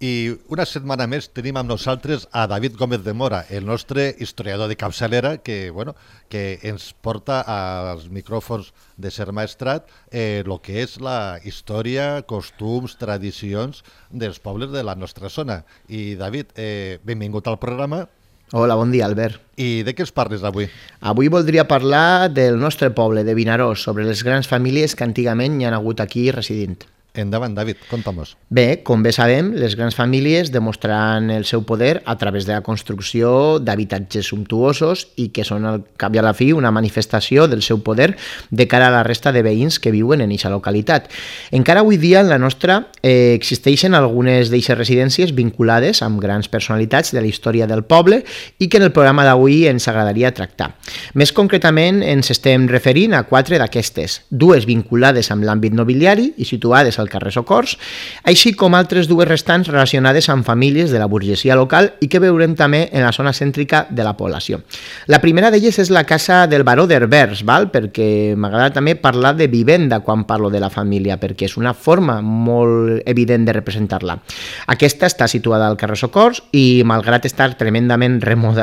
I una setmana més tenim amb nosaltres a David Gómez de Mora, el nostre historiador de capçalera, que ens porta als micròfons de Ser Maestrat el que és la història, costums, tradicions dels pobles de la nostra zona. I David, benvingut al programa. Hola, bon dia, Albert. I de què ens parles avui? Avui voldria parlar del nostre poble, de Vinaròs, sobre les grans famílies que antigament hi han hagut aquí residint. Endavant, David, conta'm-nos. Bé, com bé sabem, les grans famílies demostraran el seu poder a través de la construcció d'habitatges sumptuosos i que són, al cap i a la fi, una manifestació del seu poder de cara a la resta de veïns que viuen en aquesta localitat. Encara avui dia en la nostra existeixen algunes d'aquestes residències vinculades amb grans personalitats de la història del poble i que en el programa d'avui ens agradaria tractar. Més concretament ens estem referint a 4 d'aquestes, 2 vinculades amb l'àmbit nobiliari i situades al carrer Socors, així com altres 2 restants relacionades amb famílies de la burgesia local i que veurem també en la zona cèntrica de la població. La primera d'elles és la casa del baró d'Herbers, perquè m'agrada també parlar de vivenda quan parlo de la família, perquè és una forma molt evident de representar-la. Aquesta està situada al carrer Socors i, malgrat estar tremendament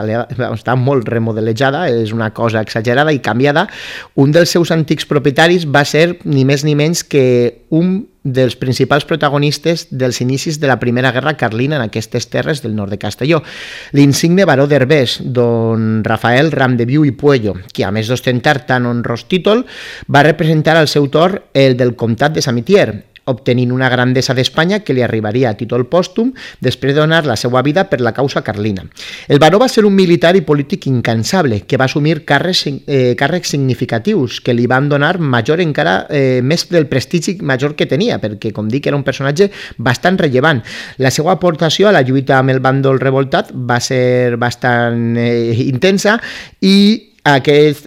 està molt remodelejada, és una cosa exagerada i canviada, un dels seus antics propietaris va ser ni més ni menys que un dels principals protagonistes dels inicis de la Primera Guerra Carlina en aquestes terres del nord de Castelló, l'insigne baró d'Herbers, don Rafael Ramdeviu i Puello, que a més d'ostentar tan honrós títol, va representar al seu torn el del comtat de Samitier, obtenint una grandesa d'Espanya que li arribaria a títol pòstum després de donar la seva vida per la causa carlina. El baró va ser un militar i polític incansable que va assumir càrrecs significatius que li van donar encara més del prestigi major que tenia, perquè, com dic, era un personatge bastant rellevant. La seva aportació a la lluita amb el bàndol revoltat va ser bastant intensa i aquest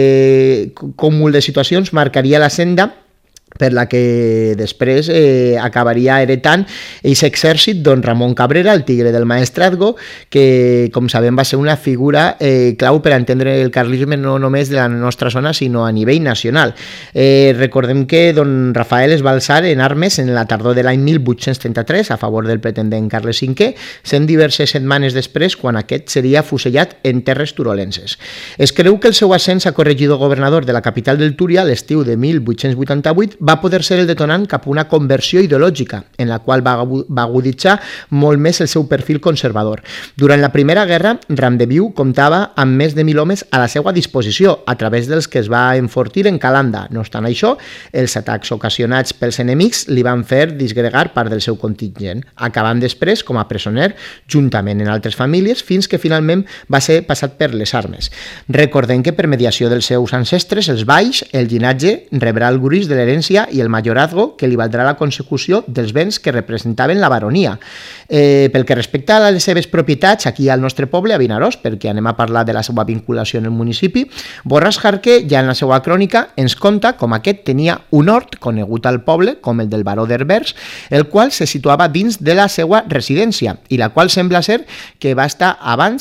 cúmul de situacions marcaria la senda per la que després acabaria heretant aquest exèrcit don Ramon Cabrera, el tigre del maestrazgo, que, com sabem, va ser una figura clau per entendre el carlisme no només de la nostra zona, sinó a nivell nacional. Recordem que don Rafael es va alçar en armes en la tardor de l'any 1833 a favor del pretendent Carles V, sent diverses setmanes després quan aquest seria fusellat en terres turolenses. Es creu que el seu ascens a corregidor governador de la capital del Túria a l'estiu de 1888 va poder ser el detonant cap a una conversió ideològica, en la qual va aguditzar molt més el seu perfil conservador. Durant la Primera Guerra, Ramdeviu comptava amb més de 1.000 homes a la seva disposició, a través dels que es va enfortir en Calanda. No obstant això, els atacs ocasionats pels enemics li van fer disgregar part del seu contingent, acabant després com a presoner, juntament en altres famílies, fins que finalment va ser passat per les armes. Recordem que per mediació dels seus ancestres, els Valls, el llinatge rebrà el gruix de l'herència i el majorazgo que li valdrà la consecució dels béns que representaven la baronia. Pel que respecta a les seves propietats aquí al nostre poble, a Vinaròs, perquè anem a parlar de la seva vinculació en el municipi, Borràs Jarque, ja en la seva crònica, ens conta com aquest tenia un hort conegut al poble com el del baró d'Herbers, el qual se situava dins de la seva residència i la qual sembla ser que va estar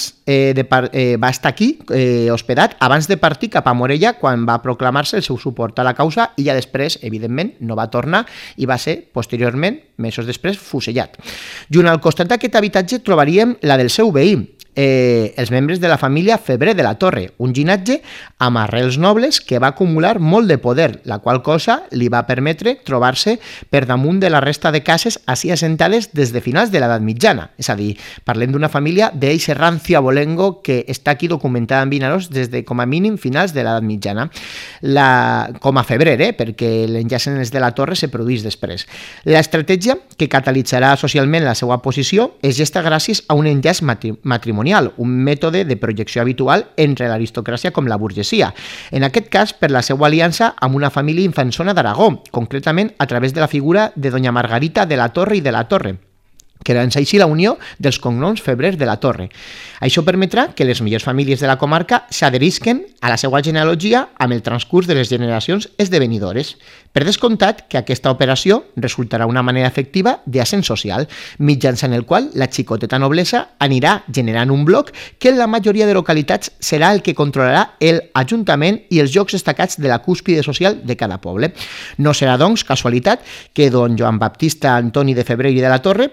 aquí hospedat abans de partir cap a Morella quan va proclamar-se el seu suport a la causa i ja després, evidentment, no va tornar i va ser, posteriorment, mesos després, fusellat. Junt al costat d'aquest habitatge trobaríem la del seu veí, els membres de la família Febrer de la Torre, un llinatge amb arrels nobles que va acumular molt de poder, la qual cosa li va permetre trobar-se per damunt de la resta de cases així assentades des de finals de l'edat mitjana. És a dir, parlem d'una família d'eixe rancio abolengo que està aquí documentada en Vinaròs des de, com a mínim, finals de l'edat mitjana. Com a Febrer, perquè l'enllaç en els de la Torre se produeix després. L'estratègia que catalitzarà socialment la seva posició és gesta gràcies a un enllaç matrimonial, un mètode de projecció habitual entre l'aristocràcia com la burgesia. En aquest cas, per la seva aliança amb una família infanzona d'Aragó, concretament a través de la figura de doña Margarita de la Torre i de la Torre, que llança així la unió dels cognoms Febrer de la Torre. Això permetrà que les millors famílies de la comarca s'adherisquen a la seva genealogia amb el transcurs de les generacions esdevenidores. Per descomptat que aquesta operació resultarà una manera efectiva d'ascens social, mitjançant el qual la xicoteta noblesa anirà generant un bloc que en la majoria de localitats serà el que controlarà el ajuntament i els llocs destacats de la cúspide social de cada poble. No serà, doncs, casualitat que don Joan Baptista Antoni de Febrer i de la Torre, primer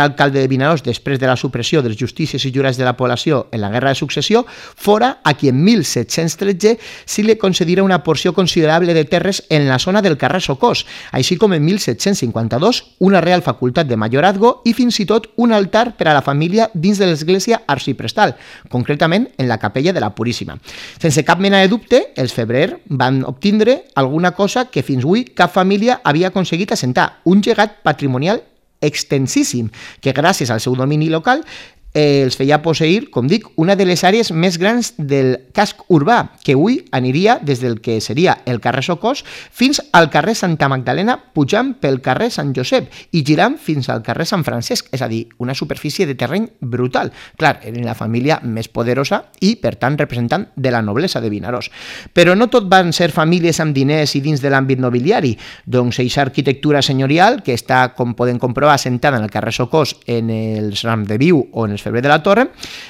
alcalde de Vinaròs després de la supressió dels justícies i jurats de la població en la Guerra de Successió, fora a qui en 1713 se li concedira una porció considerable de terres en la zona del carrer Socós, així com en 1752 una real facultat de majoratgo i fins i tot un altar per a la família dins de l'església arxiprestal, concretament en la capella de la Puríssima. Sense cap mena de dubte, els Febrer van obtindre alguna cosa que fins avui cap família havia aconseguit assentar, un llegat patrimonial extensíssim, que gràcies al seu domini local els feia posseir, com dic, una de les àrees més grans del casc urbà, que avui aniria des del que seria el carrer Socós fins al carrer Santa Magdalena, pujant pel carrer Sant Josep i girant fins al carrer Sant Francesc, és a dir, una superfície de terreny brutal. Clar, eren la família més poderosa i, per tant, representant de la noblesa de Vinaròs. Però no tot van ser famílies amb diners i dins de l'àmbit nobiliari, doncs eixa arquitectura senyorial, que està, com poden comprovar, assentada en el carrer Socós, en els Ram de Viu o en els Febrer de la Torre,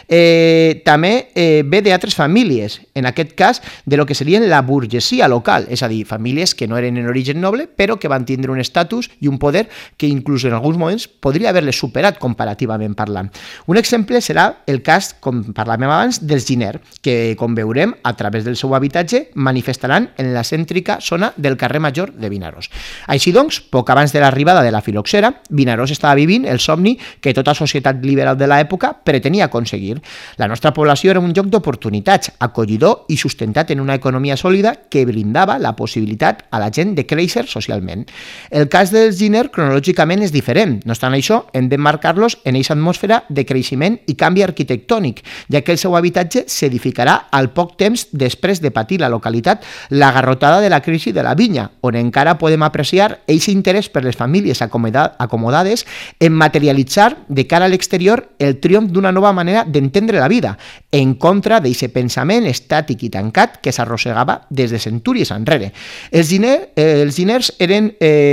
també ve d'altres famílies, en aquest cas de lo que serien la burgesia local, és a dir, famílies que no eren en origen noble, però que van tindre un estatus i un poder que inclús en alguns moments podria haver-les superat comparativament parlant. Un exemple serà el cas, com parlàvem abans, dels Giner, que, com veurem, a través del seu habitatge, manifestaran en la cèntrica zona del carrer Major de Vinaròs. Així doncs, poc abans de l'arribada de la filoxera, Vinaròs estava vivint el somni que tota societat liberal de l'època pretenia aconseguir. La nostra població era un lloc d'oportunitats, acollidor i sustentat en una economia sòlida que brindava la possibilitat a la gent de créixer socialment. El cas dels Giner cronològicament és diferent. No obstant això, hem d'emmarcar-los en aquesta atmosfera de creixement i canvi arquitectònic, ja que el seu habitatge s'edificarà al poc temps després de patir la localitat la garrotada de la crisi de la vinya, on encara podem apreciar aquest interès per les famílies acomodades en materialitzar de cara a l'exterior el triomf d'una nova manera d'entendre la vida, en contra d'aquest pensament estàtic i tancat que s'arrossegava des de centúries enrere. Els Giners eren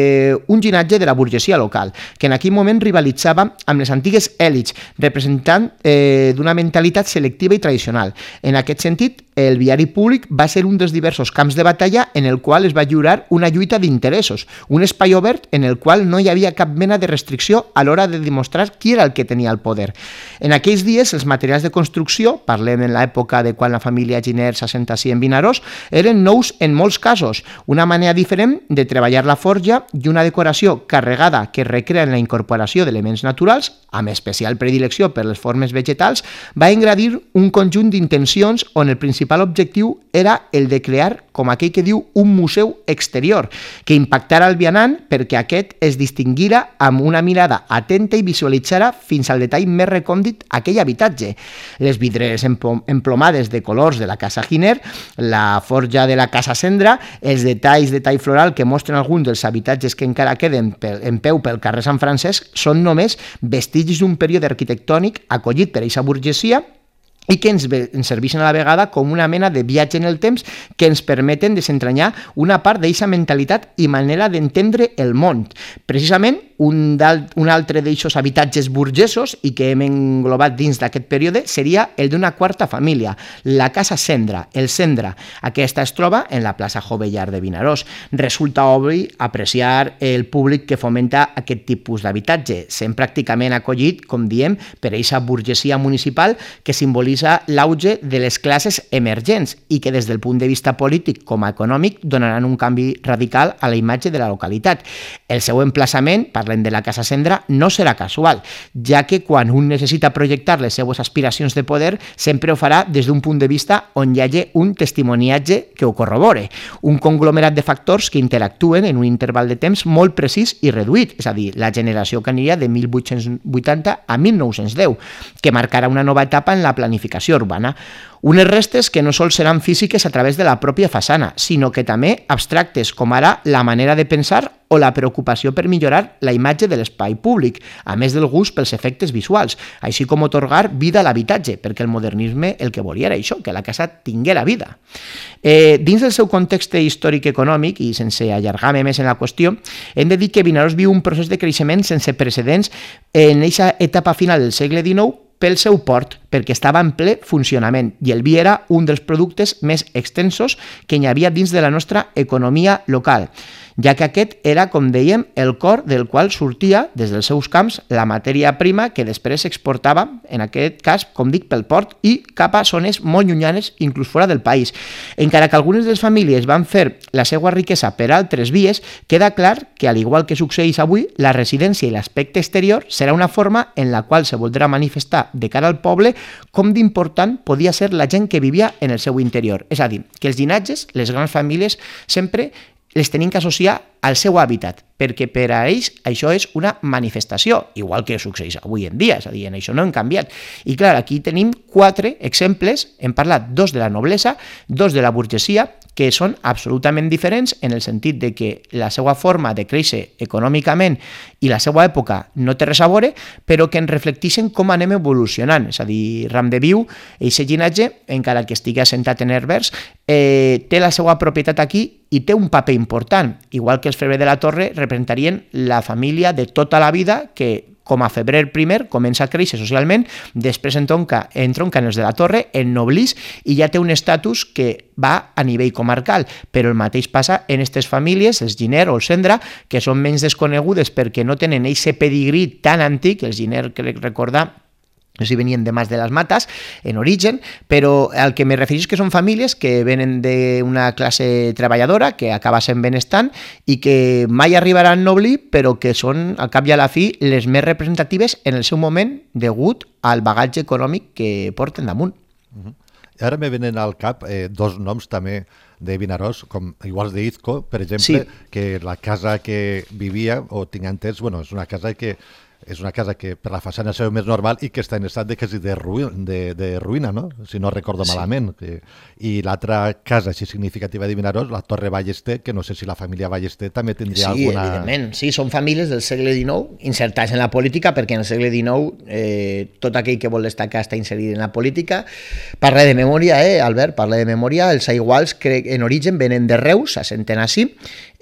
un llinatge de la burgesia local, que en aquell moment rivalitzava amb les antigues èlits, representant d'una mentalitat selectiva i tradicional. En aquest sentit, el viari públic va ser un dels diversos camps de batalla en el qual es va lliurar una lluita d'interessos, un espai obert en el qual no hi havia cap mena de restricció a l'hora de demostrar qui era el que tenia el poder. En aquells dies, els materials de construcció, parlem en l'època de quan la família Giner s'assenta en Vinaròs, eren nous en molts casos, una manera diferent de treballar la forja i una decoració carregada que recrea en la incorporació d'elements naturals, amb especial predilecció per les formes vegetals, va engrandir un conjunt d'intencions on el principal objectiu era el de crear, com aquell que diu, un museu exterior, que impactara el vianant perquè aquest es distinguira amb una mirada atenta i visualitzara fins al detall més recòndit aquell habitatge. Les vidreres emplomades de colors de la casa Giner, la forja de la casa Cendra, els detalls de tall floral que mostren alguns dels habitatges que encara queden en peu pel carrer Sant Francesc són només vestigis d'un període arquitectònic acollit per aquesta burgesia i que ens serveixen a la vegada com una mena de viatge en el temps que ens permeten desentranyar una part d'aquesta mentalitat i manera d'entendre el món. Precisament, un altre d'aquests habitatges burgesos i que hem englobat dins d'aquest període seria el d'una quarta família, la casa Cendra, el Cendra. Aquesta es troba en la plaça Jovellar de Vinaròs. Resulta obvi apreciar el públic que fomenta aquest tipus d'habitatge, sent pràcticament acollit, com diem, per aquesta burgesia municipal que simbolitza l'auge de les classes emergents i que des del punt de vista polític com a econòmic donaran un canvi radical a la imatge de la localitat. El seu emplaçament, parlem de la casa Cendra, no serà casual, ja que quan un necessita projectar les seues aspiracions de poder sempre ho farà des d'un punt de vista on hi hagi un testimoniatge que ho corrobore, un conglomerat de factors que interactuen en un interval de temps molt precís i reduït, és a dir, la generació que aniria de 1880 a 1910, que marcarà una nova etapa en la planificació urbana. Unes restes que no sols seran físiques a través de la pròpia façana, sinó que també abstractes, com ara la manera de pensar o la preocupació per millorar la imatge de l'espai públic, a més del gust pels efectes visuals, així com otorgar vida a l'habitatge, perquè el modernisme el que volia era això, que la casa tinguera vida. Dins del seu context històric econòmic, i sense allargar-me més en la qüestió, hem de dir que Vinaròs viu un procés de creixement sense precedents en aquesta etapa final del segle XIX pel seu port, perquè estava en ple funcionament i el vi era un dels productes més extensos que hi havia dins de la nostra economia local. ja que aquest era, com dèiem, el cor del qual sortia des dels seus camps la matèria prima que després s'exportava, en aquest cas, com dic, pel port i cap a zones molt llunyanes, inclús fora del país. Encara que algunes de les famílies van fer la seva riquesa per altres vies, queda clar que, al igual que succeeix avui, la residència i l'aspecte exterior serà una forma en la qual se voldrà manifestar de cara al poble com d'important podia ser la gent que vivia en el seu interior. És a dir, que els llinatges, les grans famílies, sempre les tenim que associar al seu hàbitat, perquè per a ells això és una manifestació, igual que succeeix avui en dia, és a dir, en això no hem canviat. I clar, aquí tenim 4 exemples, hem parlat 2 de la noblesa, 2 de la burgesia, que són absolutament diferents en el sentit de que la seva forma de créixer econòmicament i la seva època no té res a veure, però que ens reflecteixen com anem evolucionant. És a dir, Ram de Viu, aquest llinatge, encara que estigui assentat en Herbers, té la seva propietat aquí i té un paper important, igual que els Febrer de la Torre representarien la família de tota la vida que, com a Febrer I, comença a créixer socialment, després entronca els de la Torre, ennoblís i ja té un estatus que va a nivell comarcal, però el mateix passa en aquestes famílies, els Giner o els Cendra, que són menys desconegudes perquè no tenen aquest pedigrí tan antic, els Giner, crec recordar, no sé si venien de Mas de les Mates, en origen, però el que me refereixo és que són famílies que venen d'una classe treballadora, que acaba sent benestant i que mai arribaran a ennoblir, però que són, al cap i a la fi, les més representatives en el seu moment degut al bagatge econòmic que porten damunt. Ara me venen al cap 2 noms també de Vinaròs, com iguals d'Izco, per exemple, sí. Que la casa que vivia, o tinc entès, bueno, és una casa que per la façana és més normal i que està en estat de quasi de ruïna, no? Si no recordo malament. I l'altra casa així significativa de Vinaròs, la Torre Ballester, que no sé si la família Ballester també tindria alguna... Sí, evidentment. Sí, són famílies del segle XIX, insertats en la política, perquè en el segle XIX tot aquell que vol destacar està inserit en la política. Parla de memòria, Albert, parla de memòria. Els Aiguals, crec, en origen, venen de Reus, s'assenten així,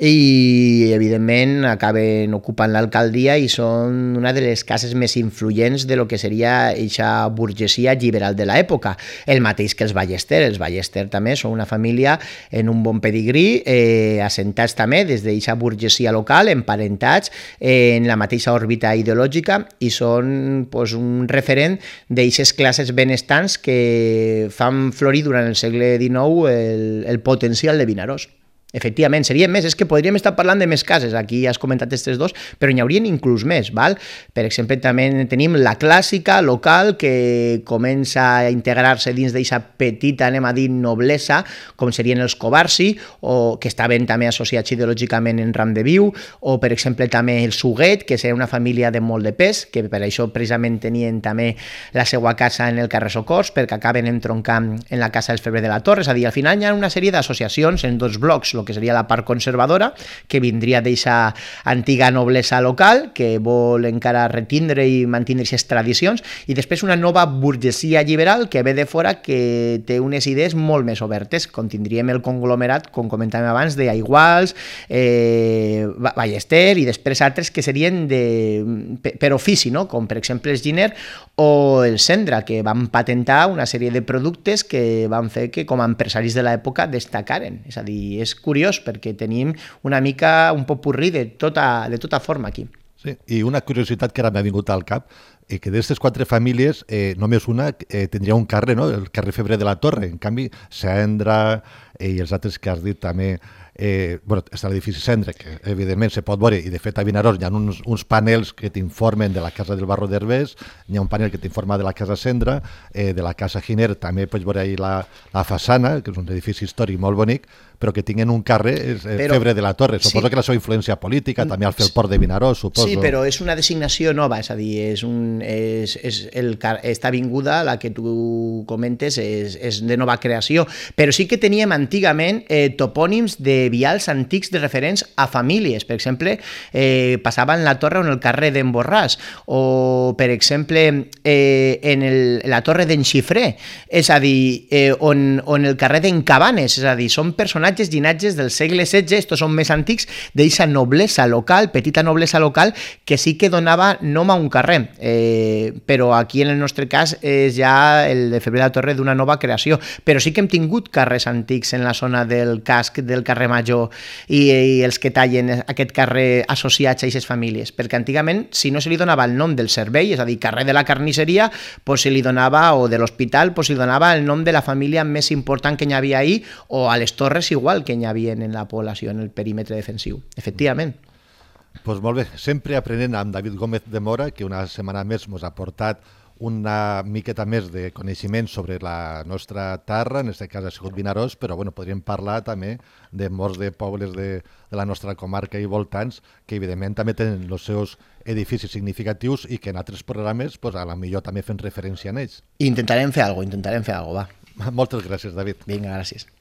i evidentment acaben ocupant l'alcaldia i són una de les cases més influents de lo que seria aquesta burgesia liberal de l'època. El mateix que els Ballester. Els Ballester també són una família en un bon pedigrí, assentats també des d'aquesta burgesia local, emparentats en la mateixa òrbita ideològica i són pues, un referent d'aquestes classes benestants que fan florir durant el segle XIX el potencial de Vinaròs. Efectivament, serien més, és que podríem estar parlant de més cases, aquí has comentat aquestes 2, però n'hi haurien inclús més, val? Per exemple, també tenim la clàssica local que comença a integrar-se dins d'aquesta petita, anem a dir, noblesa, com serien els Covarsi, o que estaven també associats ideològicament en Ram de Viu, o per exemple també el Suguet, que seria una família de molt de pes, que per això precisament tenien també la seva casa en el carrer Socors, perquè acaben entroncant en la casa dels Febrer de la Torre, és a dir, al final hi ha una sèrie d'associacions en 2 blocs, el que seria la part conservadora, que vindria d'aquesta antiga noblesa local, que vol encara retindre i mantenir aquestes tradicions, i després una nova burgesia liberal que ve de fora, que té unes idees molt més obertes, com tindríem el conglomerat, com comentàvem abans, d'Aiguals, Ballester, i després altres que serien per ofici, no? Com per exemple els Giner o el Cendra, que van patentar una sèrie de productes que van fer que com a empresaris de l'època destacaren. És a dir, és curiós perquè tenim una mica un popurrí de tota forma aquí. Sí, i una curiositat que ara m'ha vingut al cap, que d'aquestes 4 famílies només una tindria un carrer, no? El carrer Febrer de la Torre. En canvi, Cendra i els altres que has dit també, està l'edifici Cendra, que evidentment se pot veure, i de fet a Vinaròs hi ha uns panels que t'informen de la casa del Barro d'Herbers, hi ha un panel que t'informa de la casa Cendra, de la casa Giner també pots veure ahir la façana, que és un edifici històric molt bonic, però que tinguen un carrer, Febrer de la Torre. Suposo que la seva influència política, també al fer el port de Vinaròs, suposo. Sí, però és una designació nova, és a dir, esta avinguda, la que tu comentes, és de nova creació, però sí que teníem antigament topònims de vials antics de referents a famílies. Per exemple, passaven la torre on el carrer d'en Borràs, o per exemple en la torre d'en Xifré, és a dir, on el carrer d'en Cabanes, és a dir, són personatges llinatges del segle XVI, estos són més antics, d'aquesta noblesa local, petita noblesa local, que sí que donava nom a un carrer. però aquí en el nostre cas és ja el de Febrer de la Torre d'una nova creació, però sí que hem tingut carrers antics en la zona del casc del carrer Major i els que tallen aquest carrer associats a aquestes famílies, perquè antigament si no se li donava el nom del servei, és a dir, carrer de la carnisseria, pues se li donava, o de l'hospital, pues se li donava el nom de la família més important que hi havia ahí, o a les torres igual que hi havia en la població, en el perímetre defensiu, efectivament. Pues molt bé, sempre aprenent amb David Gómez de Mora, que una setmana més ens ha portat una miqueta més de coneixement sobre la nostra terra, en aquest cas ha sigut Vinaròs, però bueno, podríem parlar també de molts de pobles de la nostra comarca i voltants, que evidentment també tenen els seus edificis significatius i que en altres programes pues, a la millor també fem referència a ells. Intentarem fer alguna cosa, va. Moltes gràcies, David. Vinga, gràcies.